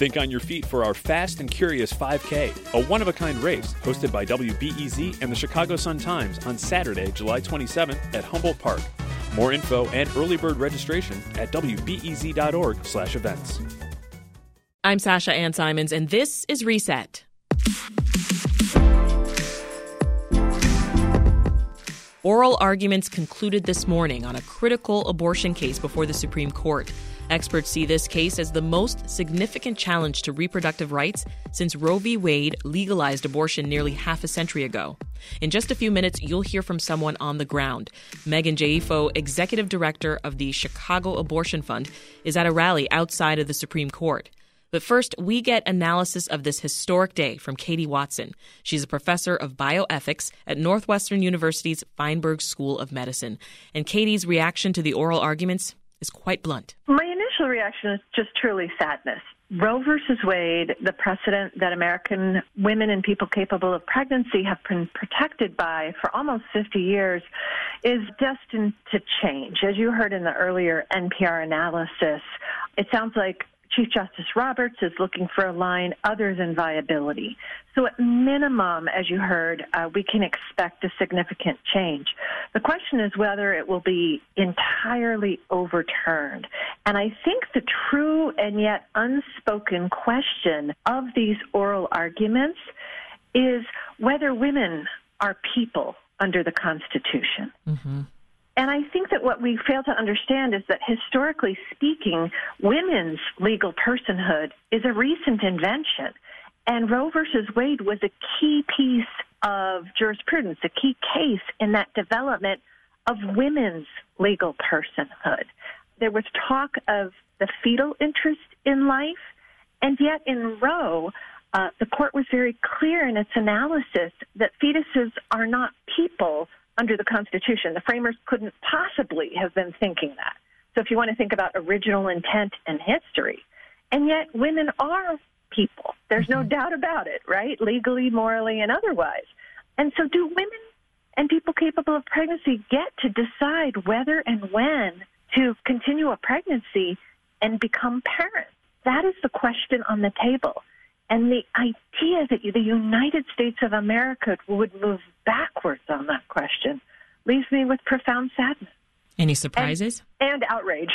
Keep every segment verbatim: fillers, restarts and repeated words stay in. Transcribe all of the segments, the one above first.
Think on your feet for our Fast and Curious five K, a one-of-a-kind race hosted by W B E Z and the Chicago Sun-Times on Saturday, July twenty-seventh at Humboldt Park. More info and early bird registration at W B E Z dot org slash events. I'm Sasha Ann Simons, and this is Reset. Oral arguments concluded this morning on a critical abortion case before the Supreme Court. Experts see this case as the most significant challenge to reproductive rights since Roe v. Wade legalized abortion nearly half a century ago. In just a few minutes, you'll hear from someone on the ground. Megan Jaifo, executive director of the Chicago Abortion Fund, is at a rally outside of the Supreme Court. But first, we get analysis of this historic day from Katie Watson. She's a professor of bioethics at Northwestern University's Feinberg School of Medicine. And Katie's reaction to the oral arguments is quite blunt. My initial reaction is just truly sadness. Roe versus Wade, the precedent that American women and people capable of pregnancy have been protected by for almost fifty years, is destined to change. As you heard in the earlier N P R analysis, it sounds like Chief Justice Roberts is looking for a line other than viability. So at minimum, as you heard, uh, we can expect a significant change. The question is whether it will be entirely overturned. And I think the true and yet unspoken question of these oral arguments is whether women are people under the Constitution. Mm-hmm. And I think that what we fail to understand is that historically speaking, women's legal personhood is a recent invention. And Roe versus Wade was a key piece of jurisprudence, a key case in that development of women's legal personhood. There was talk of the fetal interest in life, and yet in Roe, uh, the court was very clear in its analysis that fetuses are not people under the Constitution. The framers couldn't possibly have been thinking that. So if you want to think about original intent and history, and yet women are people. There's mm-hmm. no doubt about it, right? Legally, morally, and otherwise. And so do women and people capable of pregnancy get to decide whether and when to continue a pregnancy and become parents? That is the question on the table. And the idea that the United States of America would move backwards on that question leaves me with profound sadness. Any surprises? And, and outrage.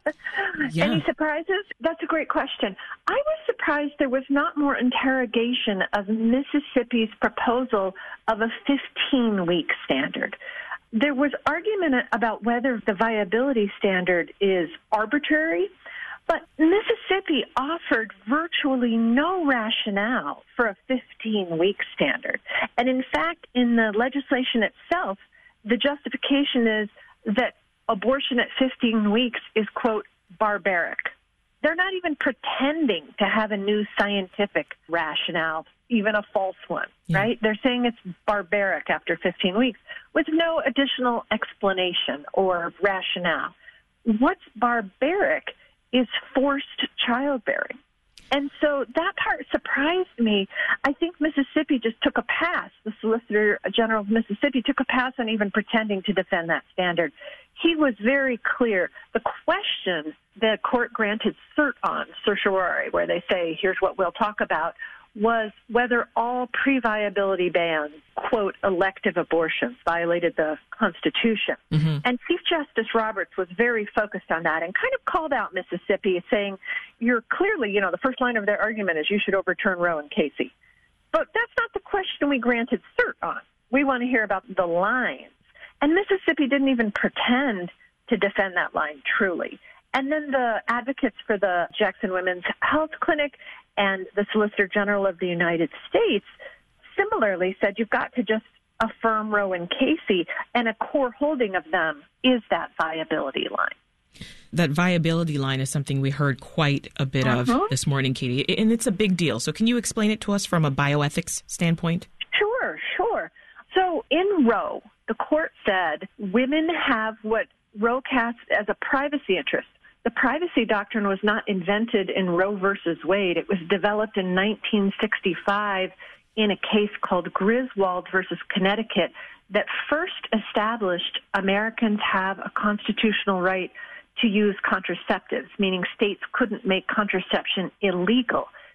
Yeah. Any surprises? That's a great question. I was surprised there was not more interrogation of Mississippi's proposal of a fifteen-week standard. There was argument about whether the viability standard is arbitrary, but Mississippi offered virtually no rationale for a fifteen-week standard. And in fact, in the legislation itself, the justification is that abortion at fifteen weeks is, quote, barbaric. They're not even pretending to have a new scientific rationale, even a false one, yeah. right? They're saying it's barbaric after fifteen weeks with no additional explanation or rationale. What's barbaric is forced childbearing. And so that part surprised me. I think Mississippi just took a pass. The Solicitor General of Mississippi took a pass on even pretending to defend that standard. He was very clear. The question the court granted cert on, certiorari, where they say, here's what we'll talk about, was whether all pre-viability bans, quote, elective abortions, violated the Constitution. Mm-hmm. And Chief Justice Roberts was very focused on that and kind of called out Mississippi, saying, you're clearly, you know, the first line of their argument is you should overturn Roe and Casey. But that's not the question we granted cert on. We want to hear about the lines. And Mississippi didn't even pretend to defend that line truly. And then the advocates for the Jackson Women's Health Clinic and the Solicitor General of the United States similarly said you've got to just affirm Roe and Casey, and a core holding of them is that viability line. That viability line is something we heard quite a bit uh-huh. of this morning, Katie, and it's a big deal. So can you explain it to us from a bioethics standpoint? Sure, sure. So in Roe, the court said women have what Roe casts as a privacy interest. The privacy doctrine was not invented in Roe versus Wade. It was developed in nineteen sixty-five in a case called Griswold versus Connecticut that first established Americans have a constitutional right to use contraceptives, meaning states couldn't make contraception illegal.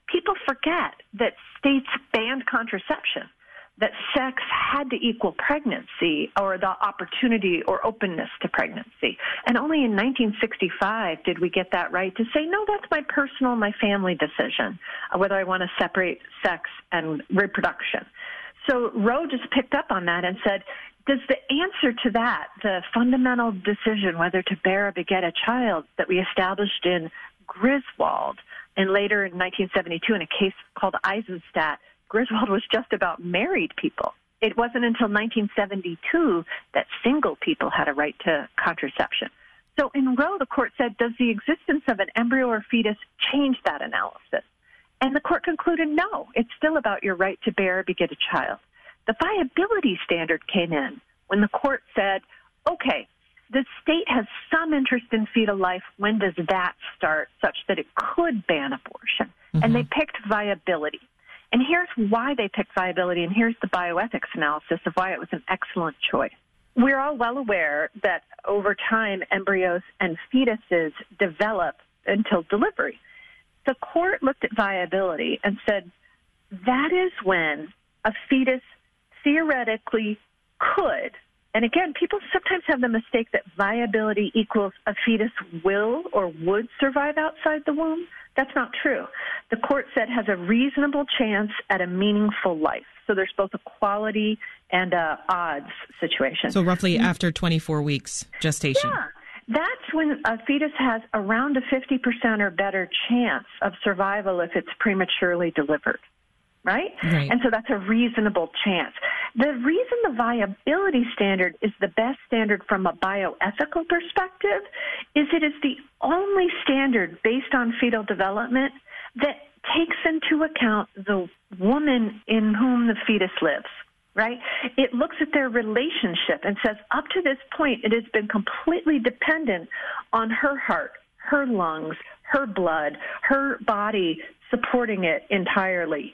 people forget that states banned contraception, that sex had to equal pregnancy or the opportunity or openness to pregnancy. And only in nineteen sixty-five did we get that right to say, no, that's my personal, my family decision, whether I want to separate sex and reproduction. So Roe just picked up on that and said, does the answer to that, the fundamental decision whether to bear or beget a child that we established in Griswold and later in nineteen seventy-two in a case called Eisenstadt, Griswold was just about married people. It wasn't until nineteen seventy-two that single people had a right to contraception. So in Roe, the court said, does the existence of an embryo or fetus change that analysis? And the court concluded, no, it's still about your right to bear or beget a child. The viability standard came in when the court said, okay, the state has some interest in fetal life. When does that start such that it could ban abortion? Mm-hmm. And they picked viability. And here's why they picked viability, and here's the bioethics analysis of why it was an excellent choice. We're all well aware that over time, embryos and fetuses develop until delivery. The court looked at viability and said, that is when a fetus theoretically could, and again, people sometimes have the mistake that viability equals a fetus will or would survive outside the womb. That's not true. The court said has a reasonable chance at a meaningful life. So there's both a quality and a odds situation. So roughly after twenty-four weeks gestation. Yeah. That's when a fetus has around a fifty percent or better chance of survival if it's prematurely delivered, right? Right. And so that's a reasonable chance. The reason the viability standard is the best standard from a bioethical perspective is it is the only standard based on fetal development that takes into account the woman in whom the fetus lives. Right? It looks at their relationship and says, up to this point, it has been completely dependent on her heart, her lungs, her blood, her body supporting it entirely.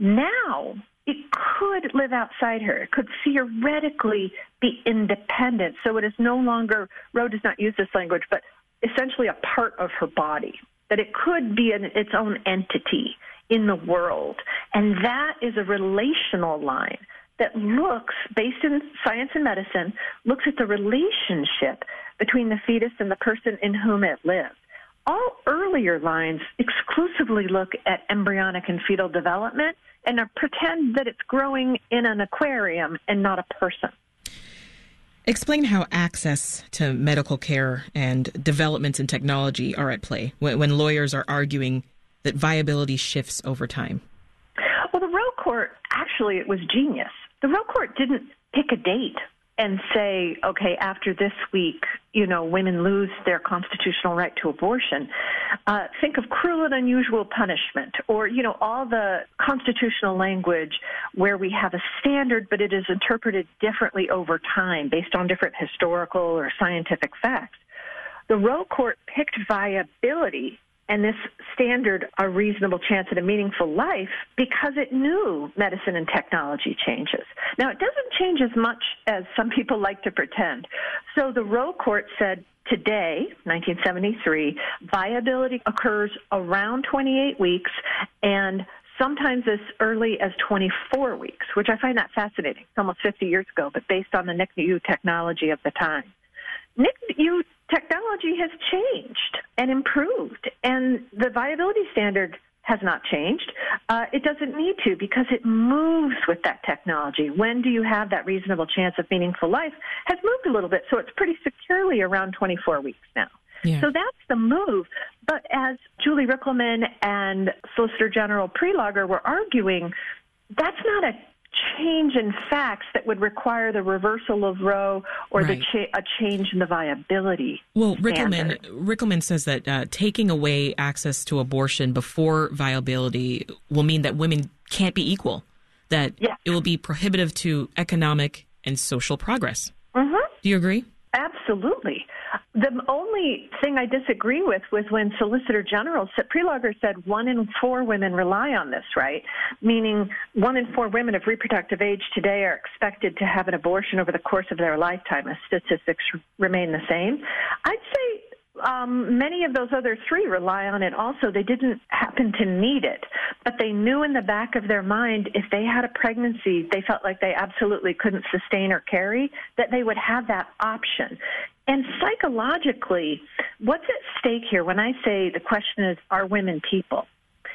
Now, it could live outside her. It could theoretically be independent. So it is no longer, Roe does not use this language, but essentially a part of her body, that it could be an, its own entity in the world. And that is a relational line that looks, based in science and medicine, looks at the relationship between the fetus and the person in whom it lives. All earlier lines exclusively look at embryonic and fetal development and pretend that it's growing in an aquarium and not a person. Explain how access to medical care and developments in technology are at play when, when lawyers are arguing that viability shifts over time. Well, the Roe court, actually, it was genius. The Roe court didn't pick a date and say, okay, after this week, you know, women lose their constitutional right to abortion. Uh, think of cruel and unusual punishment, or, you know, all the constitutional language where we have a standard, but it is interpreted differently over time based on different historical or scientific facts. The Roe court picked viability and this standard, a reasonable chance at a meaningful life, because it knew medicine and technology changes. Now, it doesn't change as much as some people like to pretend. So the Roe court said today, nineteen seventy-three, viability occurs around twenty-eight weeks and sometimes as early as twenty-four weeks, which I find that fascinating. It's almost fifty years ago, but based on the N I C U technology of the time. N I C U technology has changed and improved, and the viability standard has not changed. Uh, it doesn't need to because it moves with that technology. When do you have that reasonable chance of meaningful life has moved a little bit, so it's pretty securely around twenty-four weeks now. Yeah. So that's the move. But as Julie Rickleman and Solicitor General Prelogar were arguing, that's not a change in facts that would require the reversal of Roe or right. the cha- a change in the viability. Well, Rickleman, standard. Rickleman says that uh, taking away access to abortion before viability will mean that women can't be equal, that yes. it will be prohibitive to economic and social progress. Mm-hmm. Do you agree? Absolutely. The only thing I disagree with was when Solicitor General Prelogar said one in four women rely on this right, meaning one in four women of reproductive age today are expected to have an abortion over the course of their lifetime as statistics remain the same. I'd say um, many of those other three rely on it also. They didn't happen to need it, but they knew in the back of their mind if they had a pregnancy they felt like they absolutely couldn't sustain or carry, that they would have that option. And psychologically, what's at stake here when I say the question is, are women people?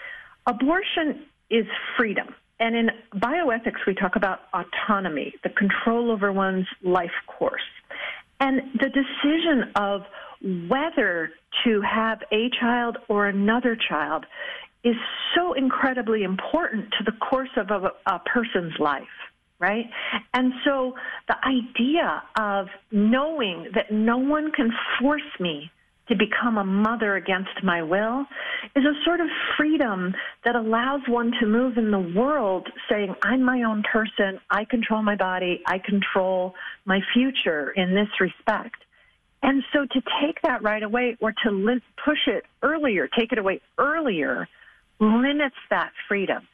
Abortion is freedom. And in bioethics, we talk about autonomy, the control over one's life course. And the decision of whether to have a child or another child is so incredibly important to the course of a, a person's life, right? And so the idea of knowing that no one can force me to become a mother against my will is a sort of freedom that allows one to move in the world saying, I'm my own person, I control my body, I control my future in this respect. And so to take that right away or to li- push it earlier, take it away earlier, limits that freedom.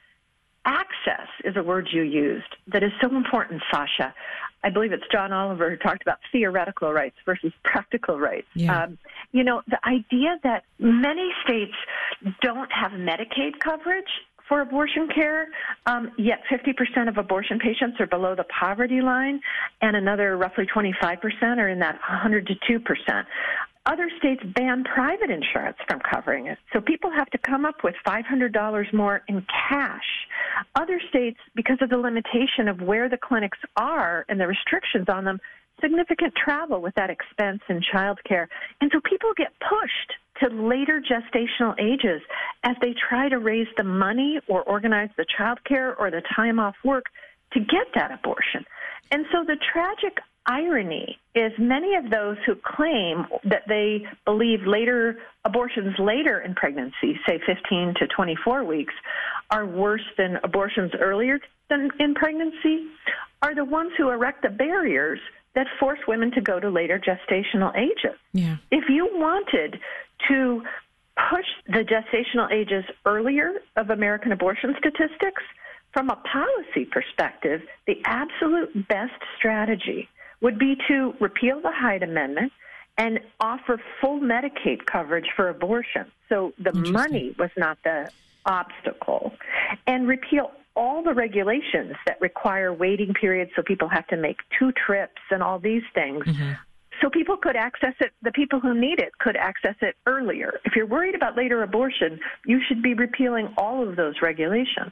Access is a word you used that is so important, Sasha. I believe it's John Oliver who talked about theoretical rights versus practical rights. Yeah. Um, you know, the idea that many states don't have Medicaid coverage for abortion care, um, yet fifty percent of abortion patients are below the poverty line, and another roughly twenty-five percent are in that one hundred to two percent. Other states ban private insurance from covering it, so people have to come up with five hundred dollars more in cash. Other states, because of the limitation of where the clinics are and the restrictions on them, significant travel with that expense in child care. And so people get pushed to later gestational ages as they try to raise the money or organize the child care or the time off work to get that abortion. And so the tragic irony is many of those who claim that they believe later abortions later in pregnancy, say fifteen to twenty-four weeks, are worse than abortions earlier than in pregnancy, are the ones who erect the barriers that force women to go to later gestational ages. Yeah. If you wanted to push the gestational ages earlier of American abortion statistics, from a policy perspective, the absolute best strategy would be to repeal the Hyde Amendment and offer full Medicaid coverage for abortion. So the money was not the obstacle. And repeal all the regulations that require waiting periods so people have to make two trips and all these things. Mm-hmm. So people could access it, the people who need it could access it earlier. If you're worried about later abortion, you should be repealing all of those regulations.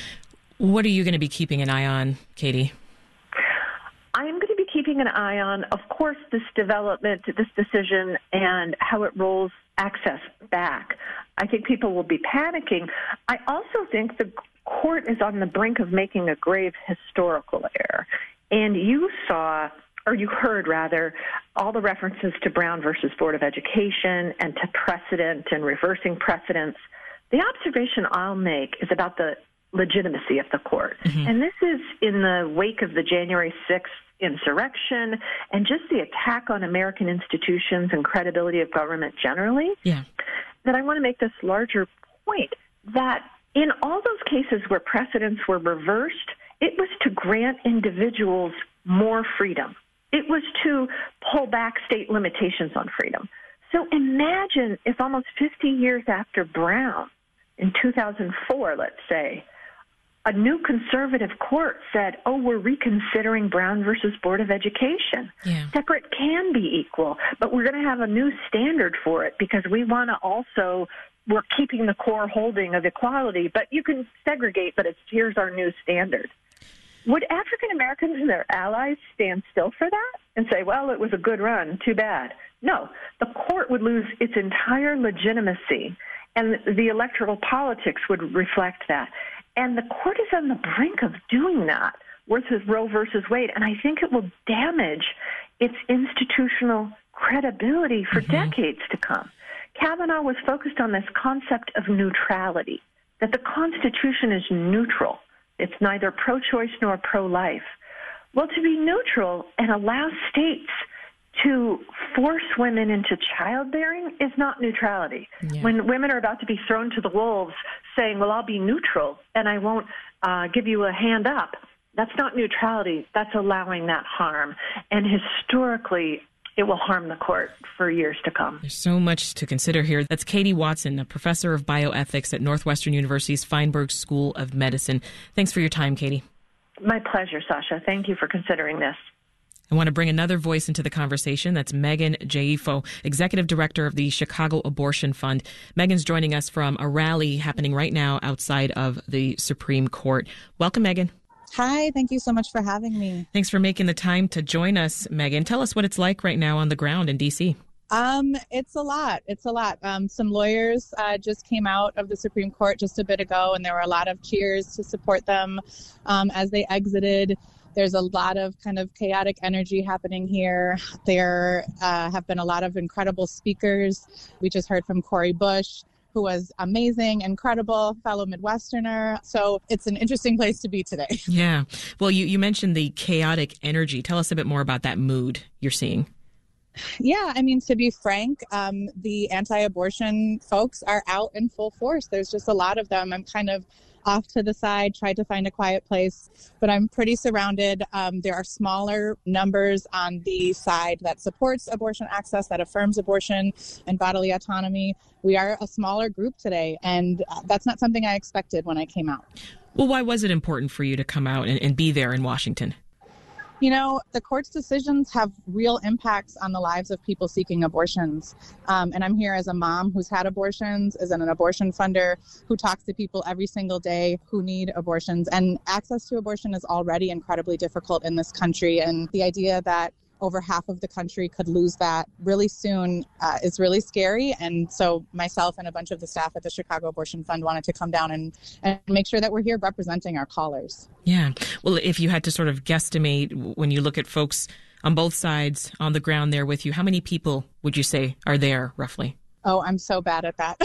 What are you going to be keeping an eye on, Katie? I'm going to be keeping an eye on, of course, this development, this decision, and how it rolls access back. I think people will be panicking. I also think the court is on the brink of making a grave historical error. And you saw, or you heard rather, all the references to Brown versus Board of Education and to precedent and reversing precedents. The observation I'll make is about the legitimacy of the court. Mm-hmm. And this is in the wake of the January sixth insurrection and just the attack on American institutions and credibility of government generally, yeah. that I want to make this larger point that in all those cases where precedents were reversed, it was to grant individuals more freedom. It was to pull back state limitations on freedom. So imagine if almost fifty years after Brown, in two thousand four, let's say, a new conservative court said, oh, we're reconsidering Brown versus Board of Education. Yeah. Separate can be equal, but we're going to have a new standard for it because we want to also, we're keeping the core holding of equality, but you can segregate, but it's here's our new standard. Would African Americans and their allies stand still for that and say, well, it was a good run, too bad? No, the court would lose its entire legitimacy, and the electoral politics would reflect that. And the court is on the brink of doing that versus Roe versus Wade, and I think it will damage its institutional credibility for mm-hmm. decades to come. Kavanaugh was focused on this concept of neutrality, that the Constitution is neutral. It's neither pro-choice nor pro-life. Well, to be neutral and allow states to force women into childbearing is not neutrality. Yeah. When women are about to be thrown to the wolves saying, well, I'll be neutral and I won't uh, give you a hand up, that's not neutrality. That's allowing that harm. And historically, it will harm the court for years to come. There's so much to consider here. That's Katie Watson, a professor of bioethics at Northwestern University's Feinberg School of Medicine. Thanks for your time, Katie. My pleasure, Sasha. Thank you for considering this. I want to bring another voice into the conversation. That's Megan Jaifo, Executive Director of the Chicago Abortion Fund. Megan's joining us from a rally happening right now outside of the Supreme Court. Welcome, Megan. Hi, thank you so much for having me. Thanks for making the time to join us, Megan. Tell us what it's like right now on the ground in D C. Um, it's a lot. It's a lot. Um, some lawyers uh, just came out of the Supreme Court just a bit ago, and there were a lot of cheers to support them um, as they exited. There's a lot of kind of chaotic energy happening here. There uh, have been a lot of incredible speakers. We just heard from Cori Bush, who was amazing, incredible, fellow Midwesterner. So it's an interesting place to be today. Yeah. Well, you, you mentioned the chaotic energy. Tell us a bit more about that mood you're seeing. Yeah, I mean, to be frank, um, the anti-abortion folks are out in full force. There's just a lot of them. I'm kind of off to the side, tried to find a quiet place, but I'm pretty surrounded. Um, there are smaller numbers on the side that supports abortion access, that affirms abortion and bodily autonomy. We are a smaller group today, and that's not something I expected when I came out. Well, why was it important for you to come out and, and be there in Washington? You know, the court's decisions have real impacts on the lives of people seeking abortions. Um, and I'm here as a mom who's had abortions, as an abortion funder who talks to people every single day who need abortions. And access to abortion is already incredibly difficult in this country. And the idea that over half of the country could lose that really soon uh, is really scary. And so myself and a bunch of the staff at the Chicago Abortion Fund wanted to come down and, and make sure that we're here representing our callers. Yeah. Well, if you had to sort of guesstimate when you look at folks on both sides on the ground there with you, how many people would you say are there roughly? Oh, I'm so bad at that.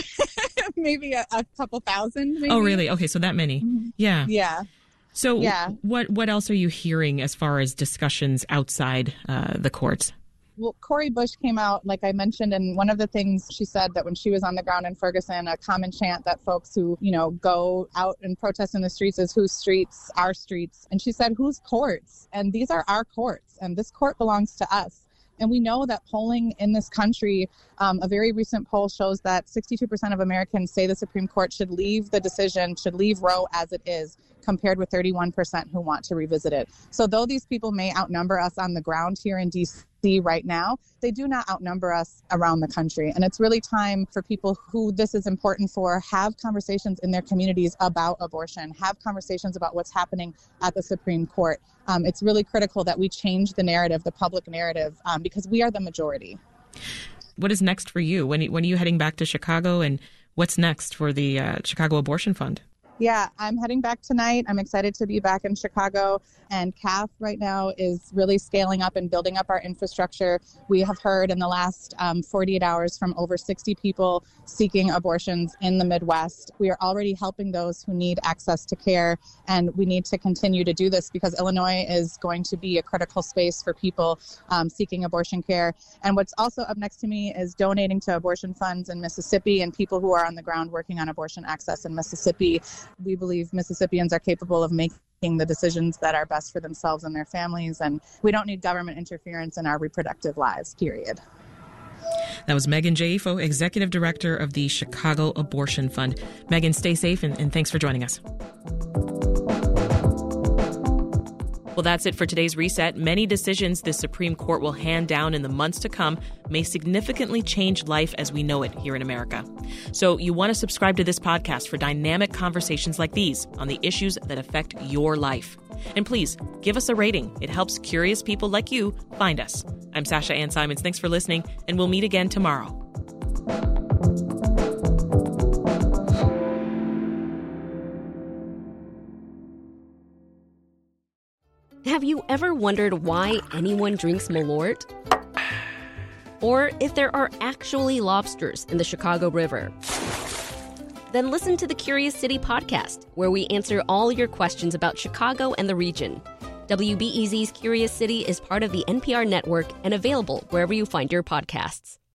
Maybe a, a couple thousand. Maybe. Oh, really? Okay. So that many. Mm-hmm. Yeah. Yeah. So yeah. what what else are you hearing as far as discussions outside uh, the courts? Well, Cori Bush came out, like I mentioned, and one of the things she said that when she was on the ground in Ferguson, a common chant that folks who, you know, go out and protest in the streets is whose streets, our streets. And she said, whose courts? And these are our courts, and this court belongs to us. And we know that polling in this country, um, a very recent poll shows that sixty-two percent of Americans say the Supreme Court should leave the decision, should leave Roe as it is, compared with thirty-one percent who want to revisit it. So though these people may outnumber us on the ground here in D C right now, they do not outnumber us around the country. And it's really time for people who this is important for, have conversations in their communities about abortion, have conversations about what's happening at the Supreme Court. Um, it's really critical that we change the narrative, the public narrative, um, because we are the majority. What is next for you? When, when are you heading back to Chicago, and what's next for the uh, Chicago Abortion Fund? Yeah, I'm heading back tonight. I'm excited to be back in Chicago. And C A F right now is really scaling up and building up our infrastructure. We have heard in the last um, forty-eight hours from over sixty people seeking abortions in the Midwest. We are already helping those who need access to care, and we need to continue to do this because Illinois is going to be a critical space for people um, seeking abortion care. And what's also up next to me is donating to abortion funds in Mississippi and people who are on the ground working on abortion access in Mississippi. We believe Mississippians are capable of making the decisions that are best for themselves and their families, and we don't need government interference in our reproductive lives, period. That was Megan Jaifo, Executive Director of the Chicago Abortion Fund. Megan, stay safe, and, and thanks for joining us. Well, that's it for today's Reset. Many decisions the Supreme Court will hand down in the months to come may significantly change life as we know it here in America. So you want to subscribe to this podcast for dynamic conversations like these on the issues that affect your life. And please, give us a rating. It helps curious people like you find us. I'm Sasha Ann Simons. Thanks for listening, and we'll meet again tomorrow. Have you ever wondered why anyone drinks Malort? Or if there are actually lobsters in the Chicago River? Then listen to the Curious City podcast, where we answer all your questions about Chicago and the region. W B E Z's Curious City is part of the N P R network and available wherever you find your podcasts.